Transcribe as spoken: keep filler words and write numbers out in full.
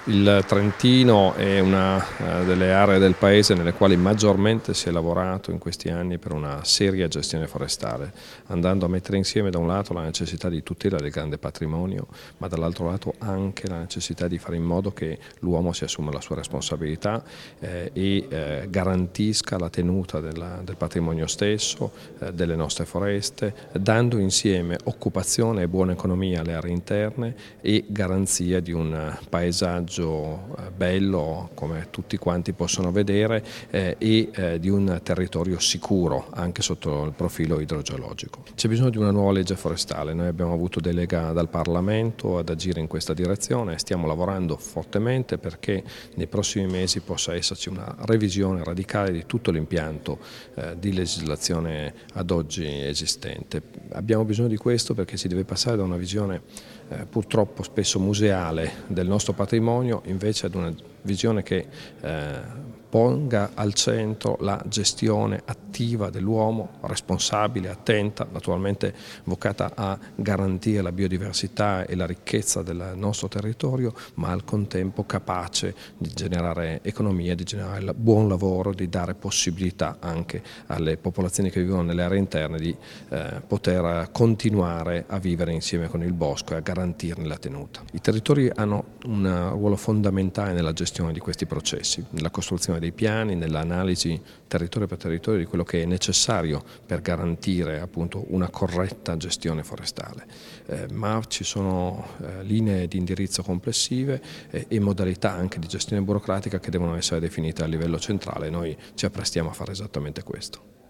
Il Trentino è una uh, delle aree del paese nelle quali maggiormente si è lavorato in questi anni per una seria gestione forestale, andando a mettere insieme da un lato la necessità di tutela del grande patrimonio, ma dall'altro lato anche la necessità di fare in modo che l'uomo si assuma la sua responsabilità eh, e eh, garantisca la tenuta della, del patrimonio stesso, eh, delle nostre foreste, dando insieme occupazione e buona economia alle aree interne e garanzia di un paesaggio bello, come tutti quanti possono vedere, eh, e eh, di un territorio sicuro anche sotto il profilo idrogeologico. C'è bisogno di una nuova legge forestale, noi abbiamo avuto delega dal Parlamento ad agire in questa direzione e stiamo lavorando fortemente perché nei prossimi mesi possa esserci una revisione radicale di tutto l'impianto eh, di legislazione ad oggi esistente. Abbiamo bisogno di questo perché si deve passare da una visione eh, purtroppo spesso museale del nostro patrimonio invece ad una visione che eh, ponga al centro la gestione attiva dell'uomo, responsabile, attenta, naturalmente vocata a garantire la biodiversità e la ricchezza del nostro territorio, ma al contempo capace di generare economia, di generare buon lavoro, di dare possibilità anche alle popolazioni che vivono nelle aree interne di eh, poter continuare a vivere insieme con il bosco e a garantirne la tenuta. I territori hanno un ruolo fondamentale nella gestione di questi processi, nella costruzione dei piani, nell'analisi territorio per territorio di quello che è necessario per garantire appunto una corretta gestione forestale, eh, ma ci sono eh, linee di indirizzo complessive eh, e modalità anche di gestione burocratica che devono essere definite a livello centrale. Noi ci apprestiamo a fare esattamente questo.